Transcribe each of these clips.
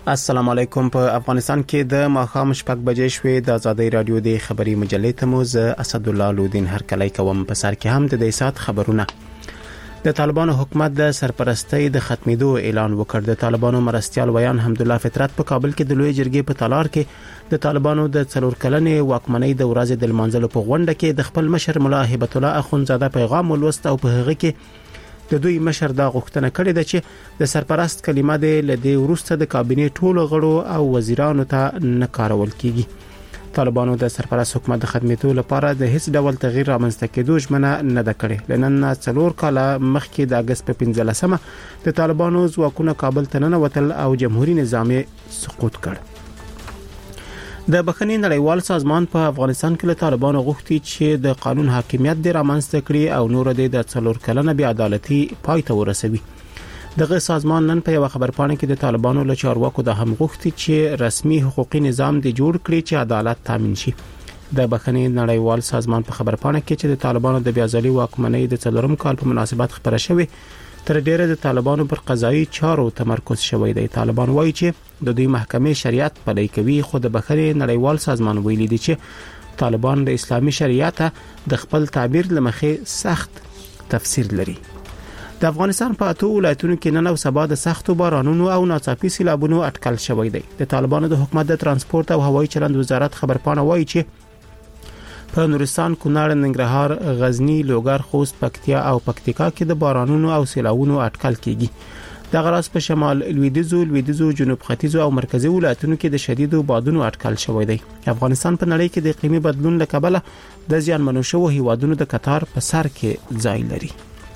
السلام علیکم. په افغانستان کې د ماښام شپږ بجې شوې. د آزادۍ رادیو د خبري مجلې ته مو زه اسد الله لودین هرکلی کوم. په سر کې هم د دې سات خبرونه. د طالبانو حکومت د سرپرستی د ختمېدو اعلان وکړ. د طالبانو مرستيال ویان حمدالله فطرت په کابل کې د لوی جرګې په تالار کې د طالبانو د 4 کلنې واکمنۍ د ورځې د لمانځلو په غونډه کې د خپل مشر ملا هبت الله اخونزاده پیغام ولوست او په هغه کې د دوی مشر دا غوښتنه کړې ده چې د سرپرست کلمه د لدی ورسته د کابینې ټولو غړو او وزیرانو ته نه کارول کیږي. طالبانو د سرپرست حکومت د خدمتو لپاره د هیڅ ډول تغییر رامنځته کېدو ژمنه نه ده کړې. لنن 4 کاله مخکې د اگست په 15مه د طالبانو ځواکونه کابل ته ننوتل او جمهوریت نظام سقوط کړ. د بخښنې نړیوال سازمان په افغانستان کې له طالبانو غوښتي چې د قانون حاکمیت د رامنځته کړي او نور د 4 کلنه بې عدالتي پای ته ورسوي. دغه سازمان نن په یو خبرپاڼه کې د طالبانو له چارواکو د هم غوښتي چې رسمي حقوقي نظام د جوړ کړي چې عدالت تامین شي. د بخښنې نړیوال سازمان په خبرپاڼه کې چې د طالبانو د بیازلي واکمنۍ د 4 کال په مناسبت خبره شوې تر ډیره د طالبانو پر قضایي چارو تمرکز شوی دی. طالبان وایي چې د دوی محکمې شریعت پلي کوي، خو د بخښنې نړیوال سازمان ویلي دی چې طالبان د اسلامي شریعت د خپل تعبیر لمخې سخت تفسیر لري. د افغانستان په 8 ولایتونو کې نن او سبا د سختو بارانونو او ناڅاپي سیلابونو اټکل شوی دی. د طالبانو د حکومت د ترانسپورت او هوایي چلند وزارت خبرپاڼه وایي چې په نورستان، کونړ، ننګرهار، غزنی، لوګر، خوست، پکتیا او پکتیکا کې د بارانونو او سیلاوونو اټکل کیږي. د غراس په شمال لویدیځو، جنوب ختیځو او مرکزی ولایتونو کې د شدیدو بادونو اټکل شوی دی. افغانستان په نړۍ کې د اقلیمي بدلون له کبله د زیانمنو شوو هیوادونو د قطار په سر کې ځای لري.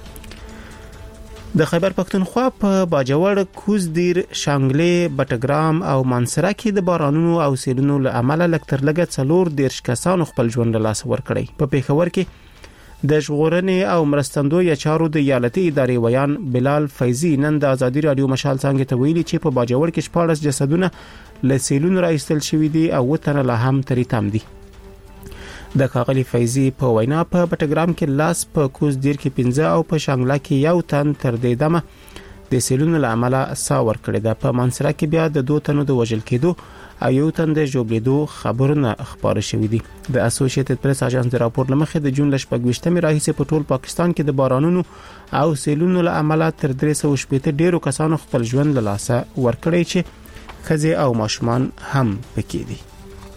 د خیبر پختونخوا په باجوړ، کوزدیر، شانګلې، بټګرام او مانسره کې د بارانونو او سیلونو له امله لکتر لګت 4 کسانو خپل ژوند له لاسه ورکړی. په پیښور کې د ژغورنې او مرستندوی چارو د ایالتي ادارې ویان بلال فیضی نن د آزادي رادیو مشال څنګه ته ویلي چې په باجوړ کې 14 جسدونه له سیلونو راایستل شوي دي او وتر له هم تری تم دي. د کاغلی فیضی په وینا په بټګرام کې لاس، په کوزدیر کې 15 او په شانګلا کې یو تن تر دې دمه د سیلونو له امله سا ور کړی ده. په مانسره کې بیا د 2 تنو د وژل کېدو او یو تن د جوړېدو خبرونه خبره شوې دي. د اسوسییټډ پریس اژانس د راپور لمخې د جون 28 راهیسې په ټول پاکستان کې د بارانونو او سیلونو له امله تر 380 ډیرو کسانو خپل ژوند له لاسه ورکړی چې ښځې او ماشومان هم پکې دي.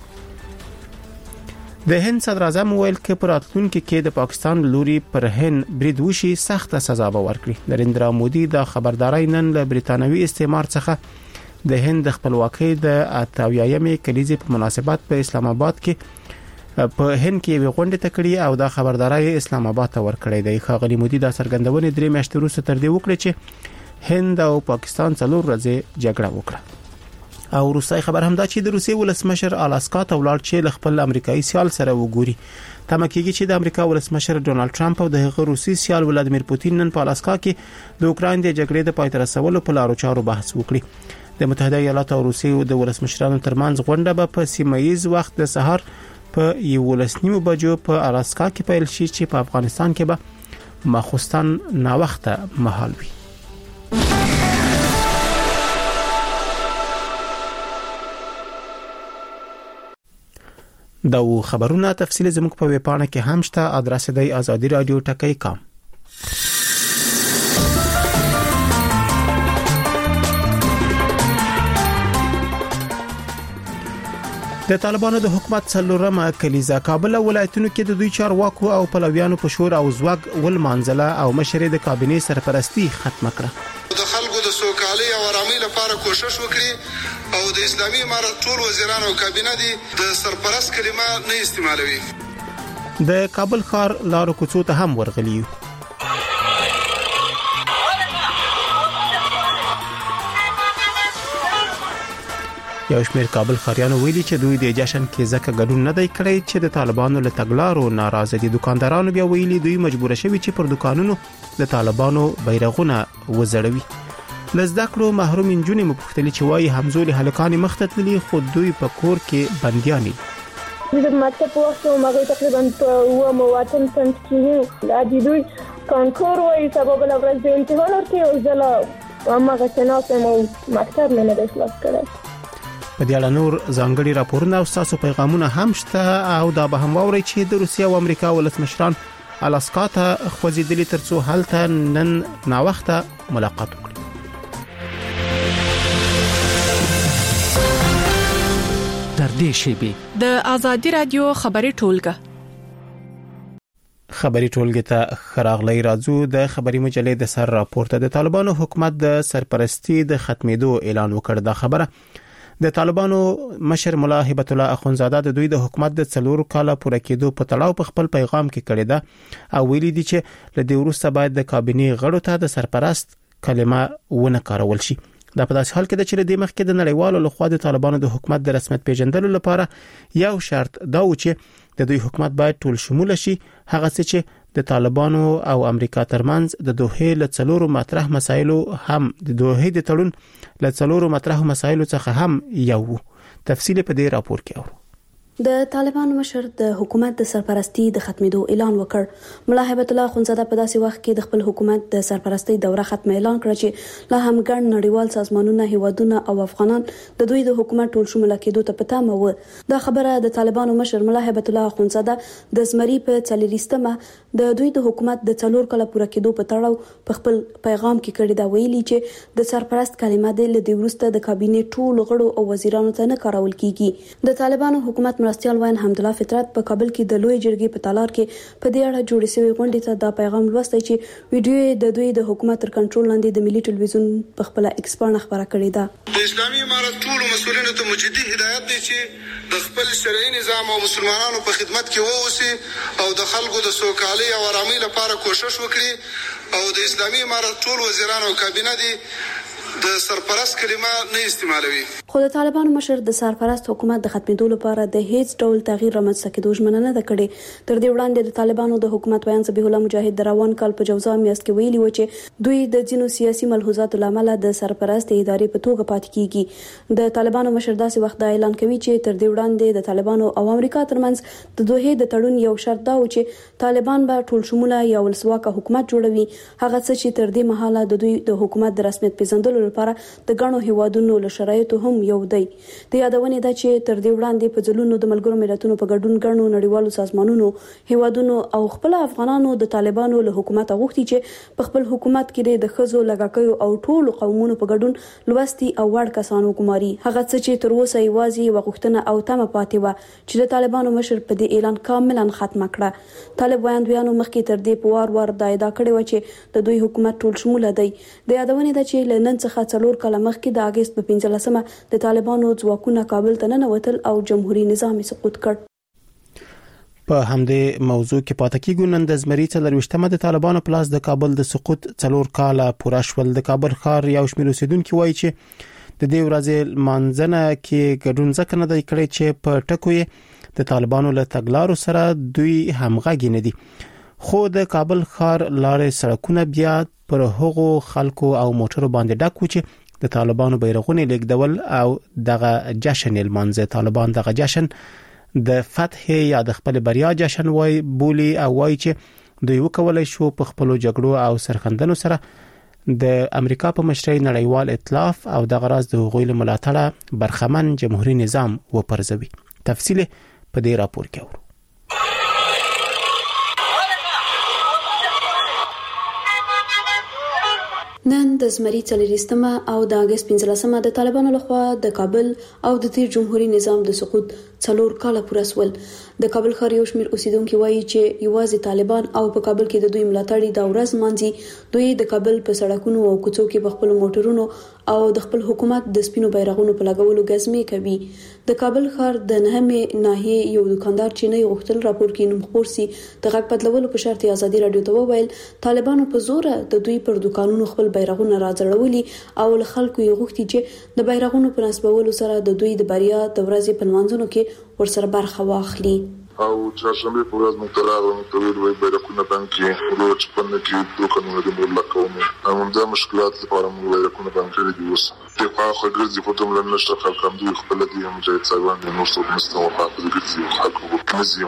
د هند صدر اعظم ویل چې پر راتلونکي کې د پاکستان لوري پر هند برید وشي سخته سزا به ورکړي. نریندرا مودي د خبرداري نن له بریتانوي استعمار څخه د هند د خپلواکۍ د 88مې کلیزې په مناسبت په اسلام آباد کې په هند کې یو غونډه تکړی او د خبرداري اسلام آباد ته ورکړی دی. خاغلی مودي د سرګندونې 3 میاشتې وروسته تر دې وکړي چې هند او پاکستان 4 ورځې جګړه وکړه. او روسي خبر هم دا چې د روسي ولسمشر الاسکا ته ولاړ چې ل خپل امریکایي سیال سره وګوري. تمه کېږي چې د امریکا ولسمشر ډونالد ټرمپ او د هغه روسي سیال ولادمیر پوتین نن په الاسکا کې د اوکراین د جګړې د پای ته رسولو په لارو چارو بحث وکړي. د متحده ایالاتو او روسي د ولسمشرانو ترمنځ غونډه به په سیمایي وخت د سهار په 11:30 بجو په الاسکا کې پیل شي چې په افغانستان کې به ماخوستن نا وخته مهال وي. دا خبرونه تفصیل زموږ په ویب پاڼه کې هم شته. ادرس دی azadi.radio.com. د طالبانو د حکومت 4مه کلیزه کابل ولایتونو کې د دوی چارواکو او پلویانو په شور او زوګ ول منځله او مشرې د کابینې سرپرستی ختم کړه. د خلکو د سوکالۍ او آرامۍ لپاره کوشش وکړي او د اسلامي امارت ټول وزیران او کابینه دي د سرپرست کلمه نه استعمالوي. د کابل ښار لارو کوڅو ته هم ورغلی. یو شمېر کابل ښاریانو ویلي چې دوی د جشن کې ځکه ګډون نه دی کړی چې د طالبانو له تګلارو ناراضه دي. دکاندارانو بیا ویلي دوی مجبور شوي چې پر دکانونو د طالبانو بیرغونه وزړوي. لزده کړو محروم انجونې مپختلي چې وایي همزولي هلکان مختتلي خو دوی په کور کې بندياني. د مکتب وخت مګر تقریبا په مواتن څنګه کې د دوی کانکور وایي سبب له ورځې امتحان ورته او ځله هغه څنګه مو مکتب مې نه خلاص کړی. په دې اړه نور ځانګړي راپورونه او تاسو پیغامونه هم شته او دا به هم واوري چې د روسیې او امریکا ولسمشران الاسکا ته خوځېدلي ترڅو هلته نن ناوخته ملاقات وکړي. تر دې شیبې د آزادي رادیو خبري ټولګه ته خراغلی راځو. د خبري مجلې د سر راپورته د طالبانو حکومت د سرپرستی د ختمېدو اعلان وکړ. دا خبره د طالبانو مشر ملا هبت الله اخونزاده د دوی د حکومت د 4 کاله پوره کېدو په تړاو په خپل پیغام کې کړی ده او ویلي دي چې له دې وروسته باید د کابینې غړو ته د سرپرست کلمه ونه کارول شي. دا په داسې حال کې چې د مخکې د نړیوالو لخوا د طالبانو د حکومت د رسمیت پیژندلو لپاره یو شرط دا و چې د دوی حکومت باید ټول شمول شي، هغه څه چې د طالبانو او امریکا ترمنځ د دوحې له 4 مطرح مسایلو هم د دوحې د تړون له 4 مطرح مسایلو څخه هم یو. تفصیل په دې راپور کې اورو. د طالبانو مشر د حکومت د سرپرستی د ختمېدو اعلان وکړ. ملا هبت الله اخونزاده په داسې وخت کې د خپل حکومت د سرپرستی دوره ختم اعلان کړ چې لا هم ګڼ نړیوال سازمانونه، هیوادونه او افغانان د دوی د حکومت ټول شمول کېدو ته پتامه و. دا خبره د طالبانو مشر ملا هبت الله اخونزاده د زمری په 40مه د دوی د حکومت د 4 کاله پوره کېدو په تړاو په خپل پیغام کې کړی دا ویلي چې د سرپرست کلمه د لدی وروسته د کابینې ټول غړو او وزیرانو ته نه کارول کیږي. د طالبانو حکومت مرستيال وین حمدالله فطرت په کابل کې د لوی جرګې په تالار کې په دې اړه جوړې شوې غونډې ته دا پیغام لوستی چې ویډیو د دوی د حکومت تر کنټرول لاندې د ملي ټلویزیون په خپل ایکس باندې خبره کړې ده. د اسلامي امارت ټول مسؤلینو ته مجدي هدایت دی چې د خپل شرعي نظام او مسلمانانو په خدمت کې ووسی او د خلکو د سوکالۍ او آرامۍ لپاره کوشش وکړي او د اسلامي امارت ټول وزیران او کابینه دي د سرپرست کلمه نه استعمالوي. خو د طالبانو مشر د سرپرست حکومت د ختمېدو لپاره د هیڅ ډول تغییر رامنځته کېدو ژمنه نه ده کړې. تر دې وړاندې د طالبانو د حکومت ویان ذبیح الله مجاهد د روان کال په جوزا میاشت کې ویلي و چې دوی د ځینو سیاسي ملحوظاتو لامل د سرپرست ادارې په توګه پاتې کیږي. د طالبانو مشر داسې وخت دا اعلان کوي چې تر دې وړاندې د طالبانو او امریکا ترمنځ د دوحې د تړون یو شرط دا و چې طالبان به ټول شموله یا ولسواکه حکومت جوړوي، هغه څه چې تر دې مهاله د دوی د حکومت د رسمیت پیژندلو لپاره د ګڼو هیوادونو له شرایطو هم یو دی. د یادونې ده چې تر دې وړاندې په ځلونو د ملګرو ملتونو په ګډون ګڼو نړیوالو سازمانونو، هیوادونو او خپل افغانانو د طالبانو له حکومت غوښتي چې په خپل حکومت کې د ښځو، لږکیو او ټولو قومونو په ګډون لوستي او وړ کسانو ګماري. هغه څه چې تر اوسه یوازې وغوښتنه او تمه پاتې و چې د طالبانو مشر په دې اعلان کاملا ختمه کړه. طالب ویاندویانو مخکې تر دې په وار دا ادعا کړې و چې د دوی حکومت ټول شموله دی. د یادونې ده چې لنن څخه 4 کاله مخکې د اگست په 15مه د طالبانو ځواکونه کابل ته ننوتل او جمهوریت نظام سقوط کړ. په همدې موضوع کې پاتې کېږو. نن د زمری 24مه د طالبانو پلاس د کابل د سقوط 4 کاله پوره شول. د کابل ښار یو شمېر اوسیدونکو وایي چې د دې ورځې مانځنه کې ګډون ځکه نه دی کړی چې په ټکو یې د طالبانو له تګلارو سره دوی همغږي نه دي. خو د کابل ښار لارې سړکونه بیا پر هغو خلکو او موټرو باندې ډک و چې د طالبانو بیرغونه لیکدول او دغه جشن المنځ. طالبان دغه جشن د فتح یا د خپل بریا جشن وای بولی او وای چې دوی وکولای شو په خپل جګړو او سرخندنو سره د امریکا په مشرۍ نړیوال ائتلاف او د غراز د حقوقي ملاتړه برخمن جمهوریت نظام وپرځوي. تفصیل په دې راپور کې اورو. نن د زمری 40مه او د اگست 15مه د طالبانو لخوا د کابل او د تیر جمهوریت نظام د سقوط 4 کاله پوره شول. د کابل ښار یو شمېر اوسیدونکو وایي چې یوازې طالبان او په کابل کې د دوی ملاتړي دا ورځ مانځي. دوی د کابل په سړکونو او کوڅو کې په خپل موټرونو او د خپل حکومت د سپینو بیرغونو په لګولو غزمې کوي. د کابل ښار د نهمه ناحیه یو دکاندار چې نه غوښتل راپور کې نوم خپور سي د غږ بدلولو په شرط آزادي رادیو ته وویل طالبانو په زور د دوی پر دکانونو خپل بیرغونه راځړولي او له خلکو یې غوښتي چې د بیرغونو په نسبولو سره د دوی د بریا د ورځې په منځونو کې ورسره برخه واخلي. او چهارشنبه په ورځ موږ راغلو ته ویل وای بیرکونه باندې ورو چپنه کې دوکانونه د مولا کومه همدا مشکلات لپاره موږ بیرکونه باندې دي اوس دغه خو ګرځي په دومره نشته خلک هم دوی خپل دي مجاهد صاحبان نو څه مستوى حافظ ګرځي خلکو کوزي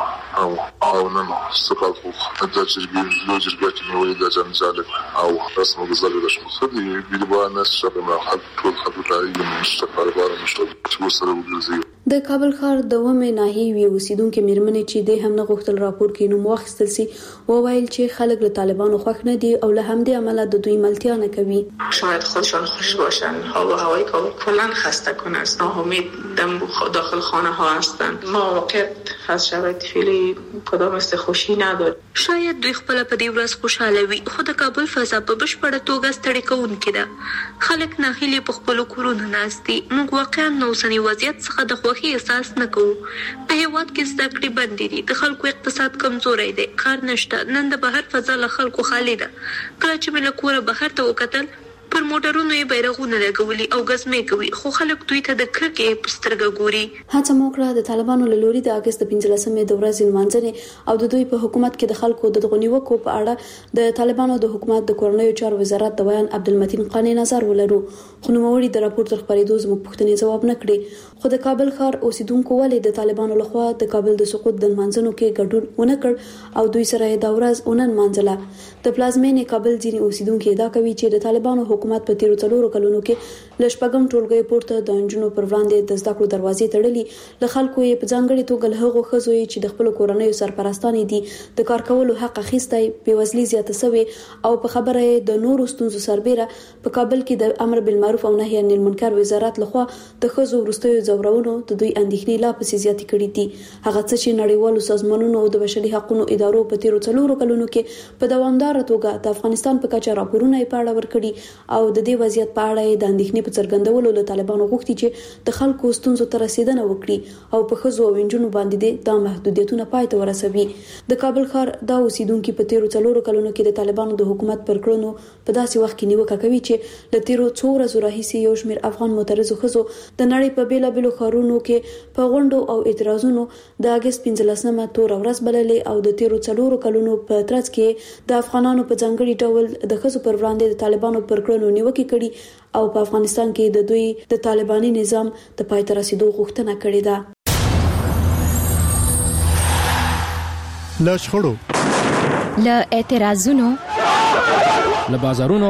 او نن سقال خو دا چې لوجر کې نو دا جنجال او رسمه غزل د شخص دي بيلبان ناس شبه ما حد ټول خلک راځي مشتاق لپاره مشتاق چې سره وګرځي د کابل ښار د ومه ناحیې وی اوسیدونکو مېرمنې چې د هم نه غوښتل راپور کینو مؤخستل سي وویل چې خلک له طالبانو خوښ نه دي او له همدې عمله د دوی ملتیا نه کوي. شاید خودشان خوش باشن هوا هوای کابل کلا خسته کنه است ناامید داخل خانه ها هستند ما واقعیت از شرایط فعلی کدام است خوشی نداریم. شاید دوی خپل په دې ورځ خوشاله وي خو د کابل فضا په بشپړه توګه ستړي کوونکې ده. خلک ناهیلي په خپل کورونو ناستي موږ واقعا نو اوسنی وضعیت څخه د خوښۍ احساس نه کوو. په هیواد کې زده کړې بندې دي د خلکو اقتصاد کمزوری دی کار نشته نن د بهر فضا له خلکو خالي ده. کله چې مې له کوره بهر ته وکتل پر موټرونو یې بیرغونه لګولي او غزمې کوي خو خلک دوی ته د کرکې په سترګه ګوري. هڅه موکړه د طالبانو له لوري د اگست 15مې د ورځې لمانځنې او د دوی په حکومت کې د خلکو د غونیوکو په اړه د طالبانو د حکومت د کورنیو چارو وزارت د بیان عبدالمتین قانی نظر ولرو خو نوموړي د راپور تر خبرېدو زموږ پوښتنې ځواب نه کړي. خو د کابل ښار اوسیدونکو ولې د طالبانو لخوا د کابل د سقوط د لمانځنو کې ګډون ونه کړ او دوی سره د ورځ اونن مانځله. د پلازمینې کابل ځینې اوسیدونکو ادعا کوي چې د طالبانو حکومت په تیرو کلونو کې ل شپږم ټولګي پورته د انجونو پر وړاندې د زده کړو دروازې تړلې له خلکو یې په ځانګړي توګه له هغو ښځو چې د خپل کورنیو سرپرستانې دي د کار کولو حق اخیستی بېوزلي زیاته شوې او په خبره یې د نورو ستونزو سربېره په کابل کې د امر بالمعروف او نهي عن المنکر وزارت لخوا د ښځو وروستیو ځورونو د دوی اندېښنې لا پسې زیاتې کړې دي. هغه څه چې نړیوالو سازمانونو او د بشري حقوقو ادارو په تیرو 4 کلونو کې په دوامداره توګه د افغانستان په کچه راپورونه یې پاړه ورکړي او د دې وضعیت په اړه د اندېښنې په څرګندولو له طالبانو غوښتي چې د خلکو ستونزو ته رسیدنه وکړي او په ښځو او نجونو باندې د محدودیتونو پای ته ورسوي. د کابل ښار د اوسیدونکو په تیرو 4 کلونو کې د طالبانو د حکومت پر کړنو په داسې وخت کې نیوکه کوي چې د تیرو 2 ورځو راهیسې یو شمېر افغان معترضو ښځو د نړۍ په بیلابېلو ښارونو کې په غونډو او اعتراضونو د اگست 15مه تور ورځ بللې او د تیرو 4 کلونو په ترڅ کې د افغانانو په ځانګړي ډول د ښځو پر وړاندې د طالبانو پر کړنو نیوکه کړي او په افغانستان کې د دوی د طالباني نظام د پای ته رسیدو غوښتنه کړې ده. له شخړو له اعتراضونو له بازارونو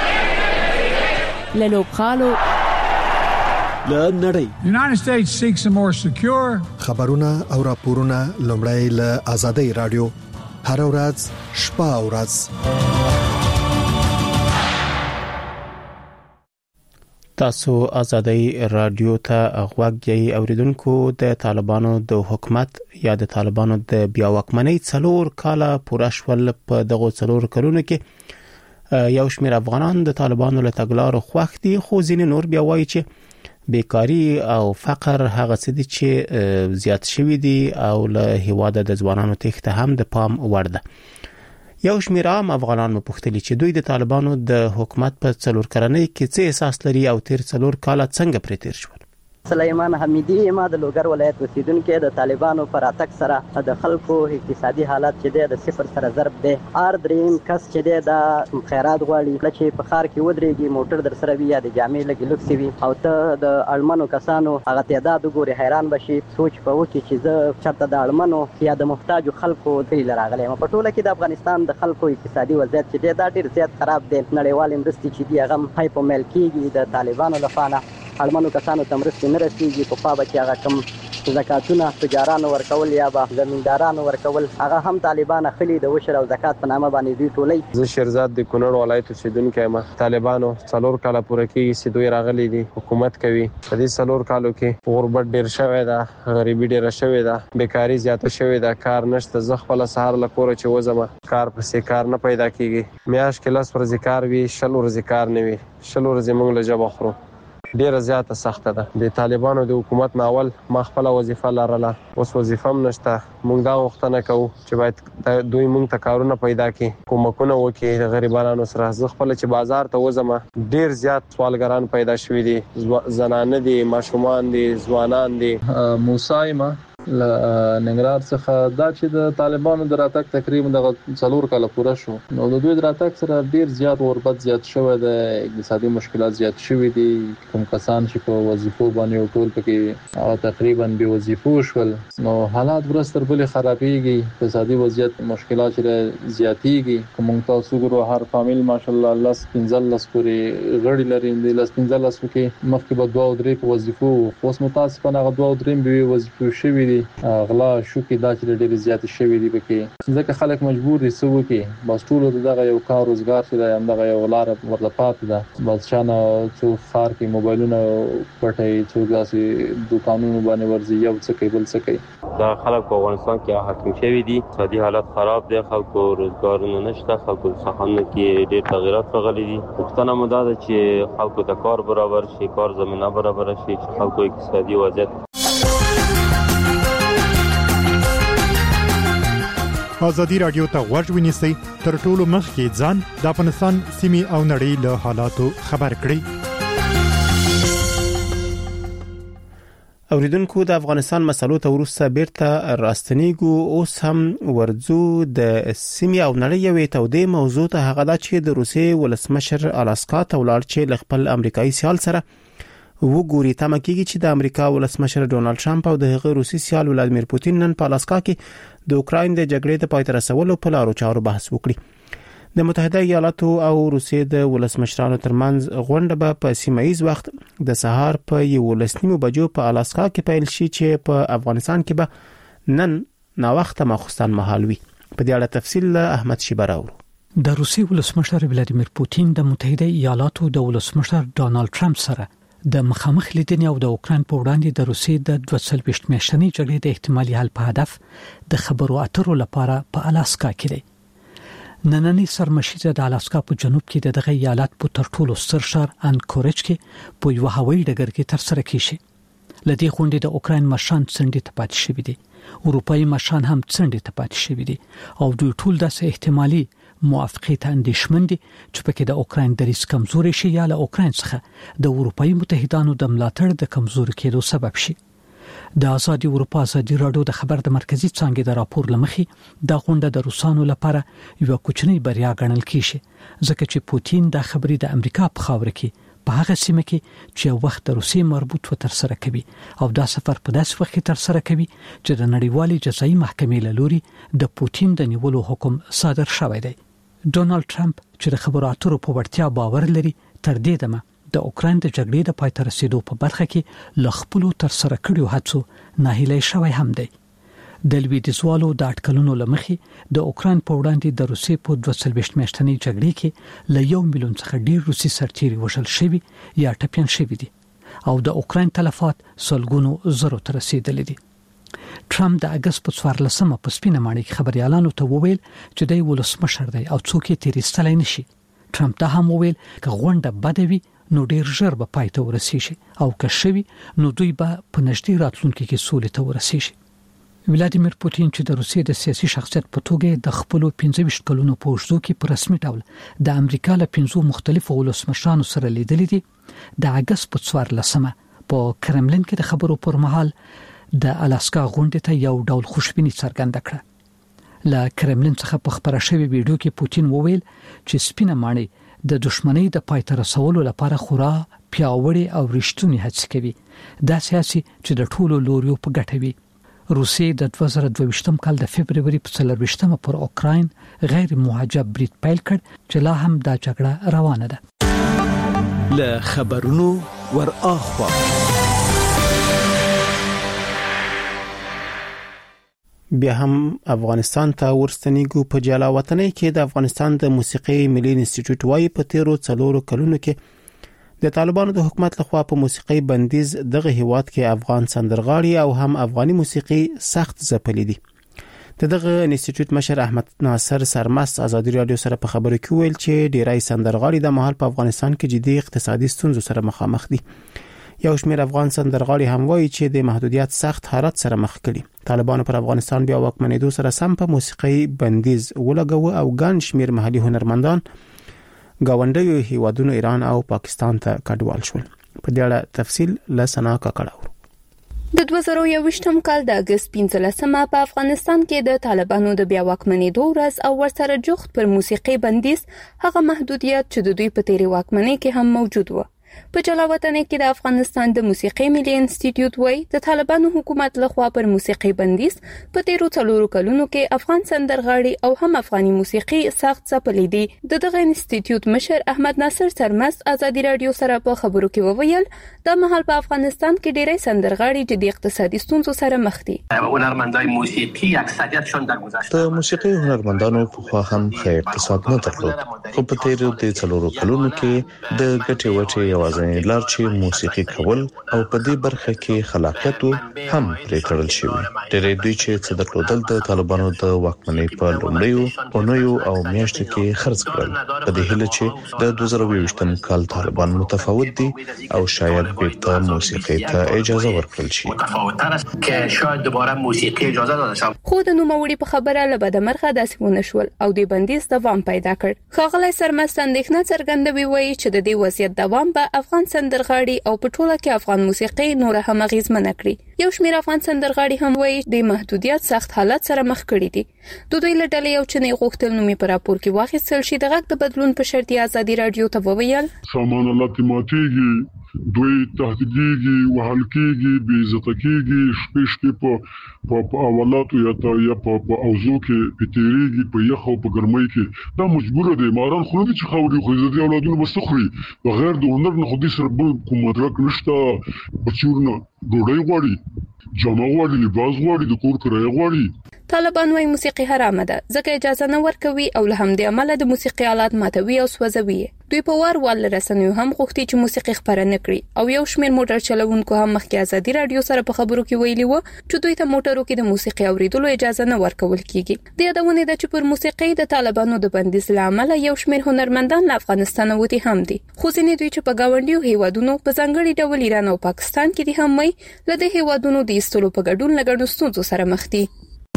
له لوبغالو له نړۍ United States seeks a more secure خبرونه او راپورونه لومړی له آزادۍ رادیو هر ورځ شپه او ورځ تاسو آزادۍ رادیو ته غوږ یې اوریدونکو. د طالبانو د حکومت یا د طالبانو د بیا واکمنۍ 4 کاله پوره شول. په دغه 4 کلونو کې یو شمېر افغانان د طالبانو له تګلارو خوښ دي خو ځینې نور بیا وایي چې بیکاری او فقر هغه څه دي چې زیات شوي دي او له هیواده د ځوانانو تېښته هم د پام وړ ده. یو شمېر عام افغانان مپوښتلي چې دوی د طالبانو د حکومت په 4 کلنۍ کې څه احساس لري او تیر 4 کاله څنګه پرې تیر شول. سلیمان حمیدی ما د لوګر ولایت اوسیدونکو د طالبانو پر اتک سره د خلکو اقتصادي حالت چې د صفر سره ضرب دی. ار دریم کس چې د خیرات غواړي چې په خار کې ودرېږي موټر در سره وي یا د جامې لګي لوکس وي او ته د اړمنو کسانو هغه تعداد وګوري حیران بشي. سوچ په وکړي چې زه چرته د اړمنو یا د محتاجو خلکو دی لراغلی یم. په ټوله کې د افغانستان د خلکو اقتصادي وضعیت چې دا ډیر زیات خراب دی. نړیوال مرستې چې دی هغه هایپومیل کېږي د طالبانو لخوا اړمنو کسانو ته مرستې نه رسیږي. په خوا به چې هغه کوم زکاتونه تجارانو ورکول یا به زمیندارانو ورکول هغه هم طالبان اخلي د وشر او زکات په نامه باندې دوی ټولي. زه شیرزاد د کونړ ولایت اوسیدونکی یم. طالبانو 4 کاله پوره کېږي چې دوی راغلي دي حکومت کوي. په دې 4 کالو کې غربت ډیر شوی ده غریبي ډیر شوی ده بیکاری زیاته شوی ده کار نشته. زه خپل سهار له کوره چې وځم کار پسې کار نه پیدا کیږي. میاشت کې 10 ورځې کار وي 20 ورځې کار نه وي 20 ورځې موږ له جبه خورو. ډیره زیاته سخته ده. د طالبانو د حکومت ناول ما خپل وظیفه لرله اوس وظیفه هم نشته. موږ دا غوښتنه کوو چې باید دوی موږ ته کارونه پیدا کړي کومکونه وکړي د غریبانو سره. زه خپل چې بازار ته وځم ډیر زیات سوالګران پیدا شوي دي. زنانه دي ماشومان دي ځوانان دي. موسی ما ننګرهار څخه دا چې د طالبانو د راتګ تقریبا د 4 کال پوره شو نو د دوی د راتګ سره ډیر زیات غربت زیات شوی د اقتصادي مشکلات زیات شوی دي کوم کسان چې په وظیفو باندې ټول پکې تقریبا به وظیفو شول نو حالات ورستر بل خرابېږي اقتصادي وضعیت مشکلات زیاتېږي کوم تاسو ګورو هر فامیل ماشاءالله الله 15 پورې غړي لري د 15 کې مخکې به 2 او 3 په وظیفو اوس متاسفانه هغه 2 او 3 به وظیفو شوي دي غلا شو کې دا چې ډېر زیات شوي دي پکې ځکه خلک مجبور دي سو کې بس ټول دغه یو کار روزګار چې هم دغه یو لار ورته پات ده بس شانه څو خار کې موبایلونه پټي څو داسې دکانونو باندې ورځي یو څه کوي بل څه کوي دا خلک په افغانستان کې حاکم شوي دي اقتصادي حالت خراب دي خلکو روزګارونه نشته خلکو څخه کې ډېر تغیرات راغلي دي پښتنه مو دا چې خلکو ته کار برابر شي کار زمينه برابر شي چې خلکو اقتصادي وضعیت ازادي رادیو ته غوږ ونیسئ تر ټولو مخکې ځان د افغانستان سیمې او نړۍ له حالاتو خبر کړئ اوریدونکو د افغانستان مسلو ته ورسته بیرته راستنیګو اوس هم ورځو د سیمې او نړۍ یوې تودې موضوع ته هغه دا چې د روسیې ولسمشر الاسکا ته ولاړ چې خپل امریکایي سیال سره وګوري تمه کیږي چې د امریکا ولسمشر ډونالد ټرمپ او د هغه روسي سیال ولادمیر پوتین نن په الاسکا کې د اوکراین د جګړې د پای ته رسولو په لارو چارو بحث وکړي د متحده ایالاتو او روسیې د ولسمشرانو ترمنځ غونډه به په سیمایي وخت د سهار په 11:30 بجو په الاسکا کې پیل شي چې په افغانستان کې به نن نا وخت مخصوصن مهال وي په دې اړه تفصیل له احمد شیبراو د روسي ولسمشر ولادمیر پوتین د متحده ایالاتو د ولسمشر ډونالد ټرمپ سره د مخامخ لیدنې او د اوکران په وړاندې د روسیې د 220 میاشتنۍ جګړې د احتمالي حل په هدف د خبرو اترو لپاره په الاسکا کې دی نننی سرمشیزه د الاسکا په جنوب کې دغه ایالت په تر ټولو ستر ښار انکورج کې په یو هوایي ډګر کې تر سره کیږي لدې غونډې د اوکران مشران څنډې ته پاتې شوي دي اروپایي مشران هم څنډې ته پاتې شوي دي او دوی ټول د احتمالي موافقه ته اندېښمن دي چې پکې د اوکران د ریس کمزوري شي یا له اوکران څخه د اروپایي متحدانو د ملاتړ د کمزوري کېدو سبب شي د ازادي اروپا ازادي راډیو د خبر د مرکزی څنګه د راپور لمخې د غونډه د روسانو لپاره یو کوچنی بریا ګڼل کیږي ځکه چې پوتین د خبرې د امریکا په خاور کې په هغه سیمه کې چې وخت د روسي مربوط و تر سره کوي او دا سفر په داسې وخت کې تر سره کوي چې د نړیوالې جزایي محکمې له لوري د پوتین د نیولو حکم صادر شوی دی ډونالد ټرمپ چې د خبرو اترو په وړتیا باور لري تر دې دمه د اوکران د جګړې د پای ته رسیدو په برخه کې ل خپل تر سره کړیو هڅو ناهیلی شوی هم دی د لویدیځوالو د اټکلونو لمخې د اوکران په وړاندې د روسي په 220 میاشتنۍ جګړې کې ل 1 میلیون څخه ډیر روسي سرتیري وژل شوي یا ټپيان شوي دي او د اوکران تلفات سلګونو زرو ته رسیدلي دي ټرمپ د اگست په 14مه په سپینه ماڼۍ کې خبريالانو ته وویل چې د ولسمشر دی او څوک یې تیرستلای نشي ټرمپ دا هم وویل چې غونډه بدوي نو ډیر ژر به پای ته ورسیږي او که شوي نو دوی به په نږدې راتلونکي کې سولې ته ورسیږي ولادیمیر پوتین چې د روسیې د سیاسي شخصیت په توګه د خپل 15 کلونو په اوږدو کې په رسمي ډول د امریکا له 5 مختلفو ولسمشرانو سره لیدلي دي د اگست په 14مه په کرملین کې د خبرو پر مهال د الاسکا غونډې ته یو ډول خوشبیني څرګنده کړه له کرملین څخه په خبره شوی ویډیو کې پوتین وویل چې سپینه ماڼۍ د دښمنۍ د پای ته رسولو لپاره خورا پیاوړې او رښتونی هڅې کوي دا سیاسي چې د ټولو لوریو په ګټه وي روسیې د 2022 کال د فبرवरी په 24مه پر اوکراین غیر محجب برید پیل کړ چې لا هم دا جګړه روانه ده له خبرونو ور اخوا بیا هم افغانستان ته ورستنیګو په جلا وطنۍ کې د افغانستان د موسیقي ملي انسټیټیوټ وايي په تیرو 4 کلونو کې د طالبانو د حکومت لخوا په موسیقي بندیز دغه هیواد کې افغان سندرغاړي او هم افغاني موسیقي سخت ځپلې دي دغه انسټیټیوټ مشر احمد ناصر سرمست ازادي رادیو سره په خبرو کې ویل چې ډیری سندرغاړي د مهال په افغانستان کې جدي اقتصادي ستونزو سره مخامخ دي یو شمېر افغان سندرغاړي هم وایي چې د محدودیت سخت حالت سره مخ کړي طالبانو پر افغانستان بیا واکمنېدو سره سم په موسیقي بندیز ولګو او ګڼ شمېر محلي هنرمندان گاونډیو هیوادونو ایران او پاکستان ته کډوال شول په دې اړه تفصیل له سنا کاکړو د 2021م کال د اگست 15مه په افغانستان کې د طالبانو د بیا واکمنېدو ورځ او ورسره جوخت پر موسیقي بندیز هغه محدودیت چې د دوی په تیری واکمنۍ کې هم موجود و. په جلاوطن کې د افغانستان د موسیقي ملي انسټیټیوټ وایي د طالبانو حکومت لخوا پر موسیقي بندیز په تیرو 4 کلونو کې افغان سندرغاړي او هم افغاني موسیقي سخت ځپلې دي. دغه انسټیټیوټ مشر احمد ناصر سرمست ازادي رادیو سره په خبرو کې وویل د مهال په افغانستان کې ډېری سندرغاړي چې د اقتصادي ستونزو سره مخ دي. هنرمندای موسیقي اکثریتشون در گذشته د موسیقي هنرمندانو په خوا هم ښه اقتصاد نه درلود، خو په تیرو 4 کلونو کې د ګټې وټې یوازې لار چې موسیقي کول او په دې برخه کې خلاقیت هم پرې تړل شوی. ډېری دوی چې څه درلودل د طالبانو د واکمنۍ په لومړیو اونیو او میاشتو کې خرڅ کړل. په دې هیله چې د 2022م کال طالبان متفاوت دي او شاید بیرته موسیقي ته اجازه ورکړل شي. که شاید دوباره موسیقي اجازه داده شي. خو د نوموړي په خبره لبد مرخه داسې ونشول او د بندیز دوام پیدا کړ. خاغلی سرمست اندېښنه څرګندوي وایي چې د دې وضعیت دوام به افغان سندرغاړي او په ټوله کې افغان موسیقي نور هم اغیزمن کړي. یو شمېر افغان سندرغاړي هم وایي د محدودیت سخت حالت سره مخ کړي دي. د دوی له ډلې یو چنې غوښتل نومي پر راپور کې واخیستل شي. د غږ د بدلون په شرط ازادي رادیو ته وویل سامان لاتماتيږي، دوی تهدیدېږي، وهل کېږي، بې عزت کېږي، شپې په اولاتو یا په اوزو کې تیریږي، په یخ او په ګرمۍ کې. دا مجبور دي ماران خو نه چې خوري خو د اولادونو بسخري بغیر د هنر نه خو دې سره بل کوم مدرک نشته. بچورنه ډوډۍ غواړي، جامه غواړي، لباس غواړي، د کور کرایه غواړي. طالبان وايي موسیقي حرامه ده ځکه اجازه نه ورکوي او له همدې عمله د موسیقي آلات ماتوي او سوځوي. دوی په وار رسنیو هم غوښتي چې موسیقي خبره نه کړي او یو شمېر موټر چلوونکو هم مخکې ازادي رادیو سره په خبرو کې ویلي و چې دوی ته موټرو کې د موسیقي اوریدلو اجازه نه ورکول کیږي. د یادونه ده چې پر موسیقي د طالبانو د بندیز لامل یو شمېر هنرمندان له افغانستان وتی هم دي. خو ځینې دوی چې په گاونډیو هیوادونو په ځانګړي ډول ایران او پاکستان کې دي هم وایي له دې هیوادونو د ایستلو په ګډون لګړو ستونزو سره مخ دي.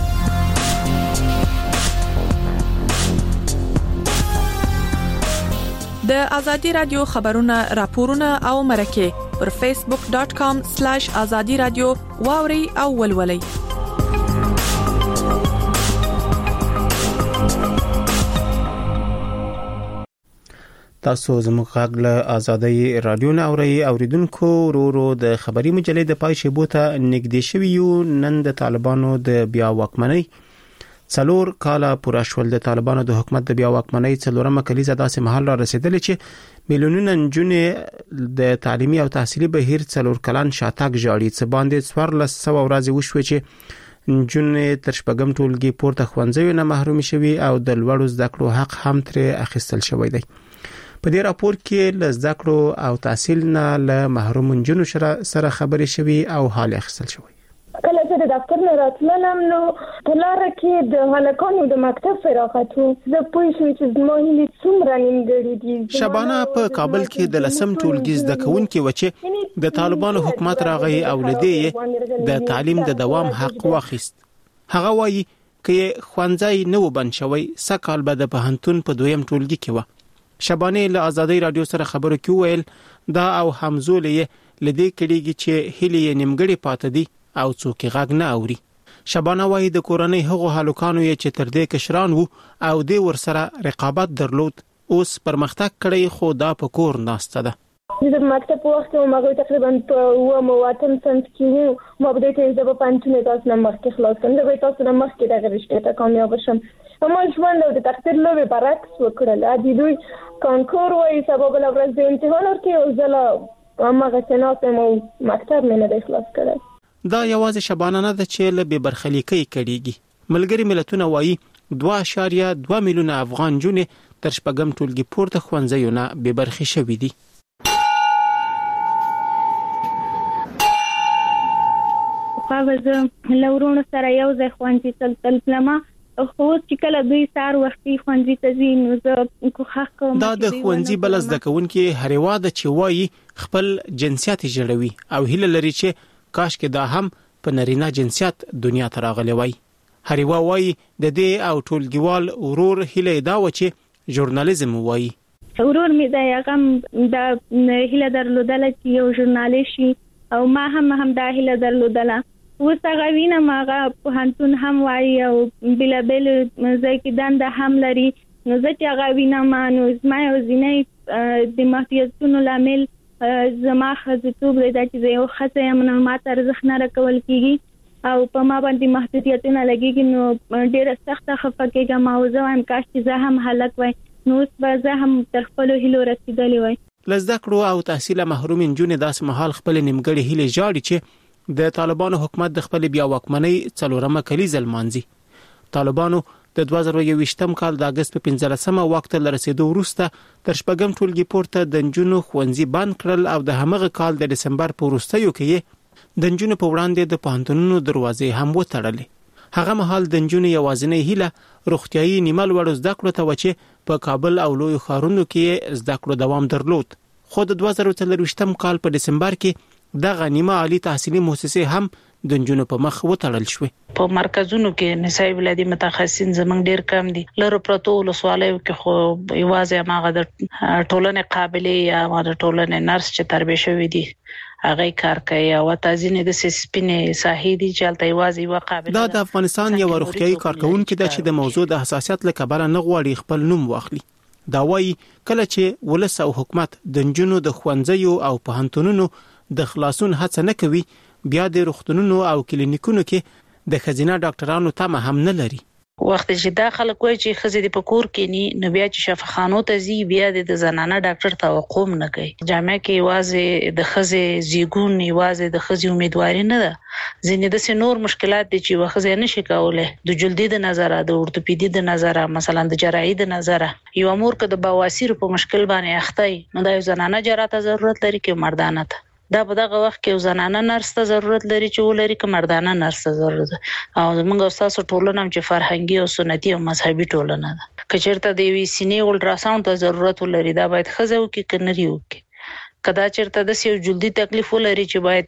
د ازادي رادیو خبرونه راپورونه او مرکه پر facebook.com/azadi radio واوري او ولولي. تاسو زموږ غږ له ازادي رادیو نه اوریدونکو ورو د خبري مجلې د پای شیبو ته نږدې شوی یو. نن د طالبانو د بیا واکمنۍ 4 کاله پوره شول. د طالبانو د حکومت د بیا واکمنۍ 4مه کلیزه داسې محل را رسیدل چې میلیونونه نجونې د تعلیمي او تحصیلي بهیر 4 کلن شاتګ جاړي. څه باندې 1400 ورځې وشوي چې نجونې تر شپږم ټولګي پورته ښوونځیو نه محروم شوي او د لوړو زده کړو حق هم ترې اخیستل شوی دی. په دې راپور کې ل زده کړو او تحصیل نه له محروم نجونو سره خبرې شوي او حال اخیستل شوی. کله چې د دفتر نه راتلم نو په لاره کې د هلکانو د مکتب فراغت وو. زه پوه شوم چې زما هیلې څومره نیمګړې دي. شبانه په کابل کې د لسم ټولګي زده کوونکي و چې د طالبانو حکومت راغی او لدې د تعلیم د دوام حق واخیست. هغه وایي چې خوانځي نو بند شوی سکهال به د پهنتون په دویم ټولګي کې و. شبانه له ازادي رادیو سره خبرو کې ویل دا او همزولې لدې کېږي چې هیلې نیمګړې پاتې دي او څوک غږ نه اوري. شبانه وایي د کورنۍ هغو هلکانو چې تر دې کشران وو او د ورسره رقابت درلود اوس پرمختګ کړی خو دا په کور ناسته ده. د مکتب په وخت کې موږ تقریبا په 8 سنت کې مو بده ته د پانتونه تاسو نه مخکې خلاص کړم. د تاسو نه مخکې د غریشته ته کامیاب شم. ما ژوند د تقدیر لوبه برعکس وکړل. ادي دوی کانکور وایي سبب له ورځ د امتحان ورته او زله هغه څنګه مو مکتب نه نه خلاص کړل. دا یوازې شبانه نه ده چې له بې برخلیکۍ کړيږي. ملګری ملتونه وایي 2.2 میلیونه افغان جونې تر شپږم ټولګي پورته ښوونځیو نه بې برخې شوي دي. زه لورونو سره یو ځای ښوونځي ته تلم خو چې کله دوی سار وختي ښوونځي ته ځي نو زه کوښښ کوم دا د ښوونځي بل زده کوونکي هریوا د چې وایي خپل جنسیت جوړوي او هیله لري چې کاش کې دا هم په نارینه جنسیت دنیا ته راغلی وای. هریوا وایي د دې او ټولګیوال ورور هیله دا و چې ژورنالیزم وایي. ورور مې دا هغه د هیله درلودل چې یو ژورنالیست شي او ما هم دا هیله درلودله. اوس هغه وینم هغه پوهنتون هم وایي او بېلابېل ځای کې دنده هم لري. نو زه چې هغه وینم نو زما یوازینی د محدودیتونو لامل زما ښځتوب دی، دا چې زه یو ښځه یم نو ماته ارزښت نه راکول کېږي او په ما باندې محدودیتونه لګېږي نو ډېره سخته خفه کېږم او زه وایم کاش چې زه هم هلک وای نو اوس به زه هم تر خپلو هیلو رسېدلې وای. له زده کړو او تحصیله محروم نجونې داسې مهال خپلې نیمګړې هیلې ژاړي چې د طالبانو حکومت د خپلې بیا واکمنۍ 4مه کلیزه لمانځي. طالبانو د 2021م کال د اگست په 15مه وخت ته رسیدو وروسته تر شپږم ټولګي پورته د نجونو ښوونځي بند کړل او د همغه کال د دسمبر په وروستیو کې د نجونو په وړاندې د پوهنتونونو دروازې هم وتړلې. هغه مهال د نجونو یوازینۍ هیله روغتیايي نیمه لوړو زده کړو ته و چې په کابل او لوی ښارونو کې زده کړو دوام درلود. خو د 2023م کال په دسمبر کې دغه نیمه عالی تحصیلي مؤسسې هم د نجونو په مخ وتړل شوې. په مرکزونو کې نسای ولادي متخصصین زمنګ ډیر کم دي. لره پروتو ولسوالیو کې خو یوازې ماغه د ټولنې قابلیت یا د ټولنې نرس چې تربیه شوی دي هغه کار کوي او تازینه د سپینې ساحې دي چې الته یوازې یو قابلیت. دا د افغانستان یو روغتیايي کارکونکو د چې د موضوع د حساسیت له کبله نه غواړي خپل نوم واخلي. دا وایي کله چې ولس او حکومت د نجونو د ښوونځیو او پوهنتونونو د خلاصون هڅه نه کوي بیا د روغتونونو او کلینیکونو کې د خزینه ډاکټرانو تمه هم نه لري. وخت چې دا خلک وایي چې خزې د پکور کې ني نو بیا چې شفاخانو ته زی بیا د زنانه ډاکټر توقع نه کوي. جامع کې یوازې د خزې زیګون یوازې د خزې امیدواري نه ده. ځینې د نور مشکلات دي چې وخزې نشي کولای د جلدی د نظر د اورتوپیدي د نظر مثلا د جراحي د نظر یو امور کې د بواسیر په مشکل باندې اخته نو د زنانه جراحت ضرورت لري کې مردانه ته. دا په دغه وخت کې زنانه نرس ته ضرورت لري چې ولري که مردانه نرس ته ضرورت او موږ تاسو ټولنه چې فرهنګي او سنتي او مذهبي ټولنه ده. که چیرته د وی سینې الټراساوند ته ضرورت ولري دا باید خزه وکي کنري وکي. کدا چیرته د یو جلدی تکلیف ولري چې باید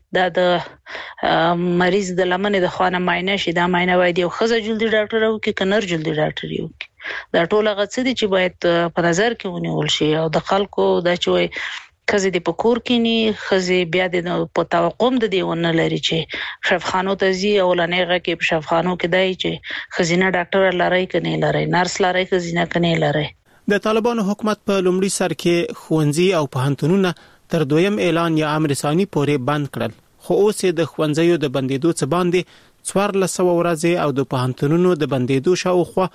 د مریض د لمنې د خوانه معاینه شي دا معاینه باید یو خزه جلدی ډاکټر وکي کنر جلدی ډاکټر وکي. دا ټول غڅ دي چې باید په نظر کې ونیول شي او د خلکو دا چې خزې د پکور کې ني خزې بیا د په توقع د دیونه لري چې شفاخانو ته زی او لنهغه کې په شفاخانو کې دای چې خزینه ډاکټر لري کني لري نرس لري خزینه کني لري. د طالبانو حکومت په لومړي سر کې ښوونځي او پوهنتونونه تر دویم اعلان یا امر ثاني پورې بند کړل. خو اوس د ښوونځیو د بندیدو څخه باندې 1400 ورځې او د پوهنتونونو د بندیدو شاوخوا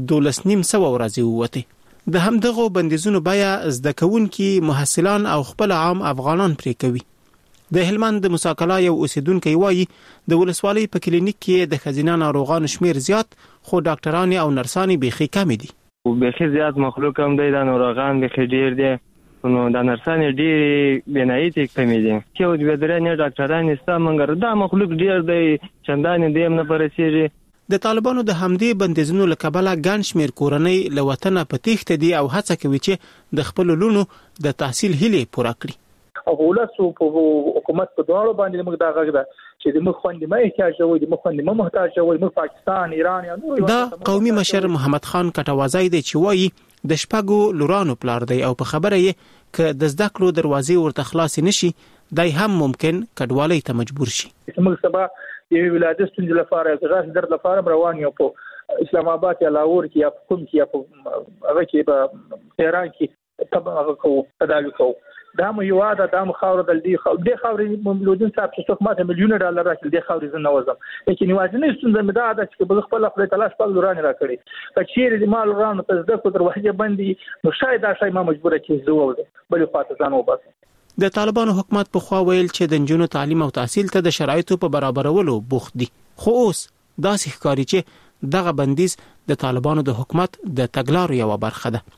1200 ورځې ووته. د همدغه بندیزونو بیا زده کوونکي محصلان او خپل عام افغانان پرې کوي. د هلمند د مساکلا یو اوسیدونکو وایي د ولسوالۍ په کلینیک کې د خزینه ناروغانو شمیر زیات خو ډاکټران او نرسان بيخي کم دي. بيخي زیات مخلوق هم دی د ناروغان بيخي ډیر دي نو د نرسان ډیر بنایي ته کمی دي. چې د بدرنه ډاکټران استا منګر دا مخلوق ډیر دی چندان دیم نه پرسیږي. د طالبانو د حمدي بندیزونو لکبله ګڼ شمیر کورنۍ له وطنه په تېښته دي او هڅه کوي چې د خپل لونو د تحصیل هیلې پوره کړي. او ولاسو په حکومت په دواړو باندې موږ دا غږ ده چې د مخ خوندې ما احتیاج وي د مخ خوندې ما محتاج وي موږ پاکستان ایران یا نور. دا قومي مشر محمد خان کټوازی دی چې وایي د شپږو لورانو پلار دی او په خبره یې ک د زده کړو دروازې ورته خلاص نشي دای هم ممکن کډوالۍ ته مجبور شي. موږ سبا یو ولادت ستونزې لپاره د غاښ درد لپاره روان یو په اسلام آباد یا لاهور کې یا کوم کې یا په هغه کې په تهران کې تبعه کوو تداوی کوو. دا مو یو عاده دا مو خاور د دې خاورې مملودین صاحب چې څوک ماته $1,000,000 راکړي د خاورې زنه وزم لیکن یوازې ستونزه مې دا ده چې په خپل خپل تلاش په لورانه راکړي کچېر د مال ورانو ته زده کو دروازه بندي نو شاید دا شای ما مجبور کې زووم بل خاطر ځان وباسم. د طالبانو حکومت په خوا ویل چې د نجونو تعلیم او تحصیل ته د شرایطو په برابرولو بوخت دي. خو اوس داسې ښکاري چې دغه بندیز د طالبانو د حکومت د تګلارو یو برخه ده.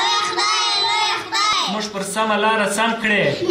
موږ پر سم لار سم کړې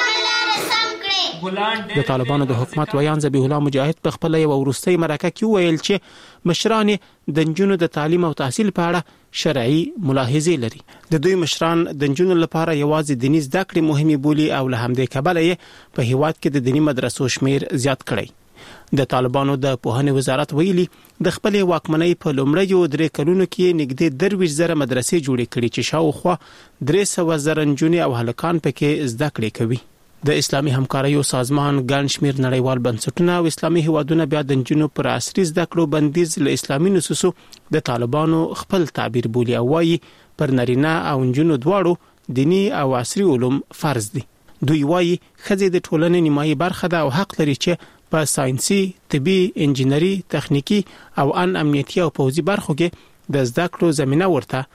د طالبانو د حکومت ویان ذبیح الله مجاهد په خپل یو ورستۍ مرکه کې ویل چې مشران د نجونو د تعلیم او تحصیل په اړه شرعي ملاحظې لري. د دوی مشران د نجونو لپاره یوازې دیني زده کړې مهمه بولي او له همدې کبله یې په هیواد کې د دیني مدرسو شمیر زیات کړی. د طالبانو د پوهنې وزارت ویلي د خپل واکمنۍ په لومړیو 3 کلونو کې نږدې 23,000 مدرسې جوړې کړې چې شاوخوا 300,000 نجونې او هلکان پکې زده کړې کوي. د اسلامي همکاریو سازمان ګڼ شمېر نړیوال بنسټونه او اسلامي هیوادونه بیا د نجونو پر عصري زده کړو بندیز له اسلامي نصوصو د طالبانو خپل تعبیر بولي او وايي پر نارینه او نجونو دواړو دینی او عصري علوم فرض دي. دوی وايي ښځې د ټولنې نیمایي برخه ده او حق لري چې په ساينسي، طبي، انجینري، تخنیکی او امنیتي او پوځي برخو کې د زده کړو زمينه ورته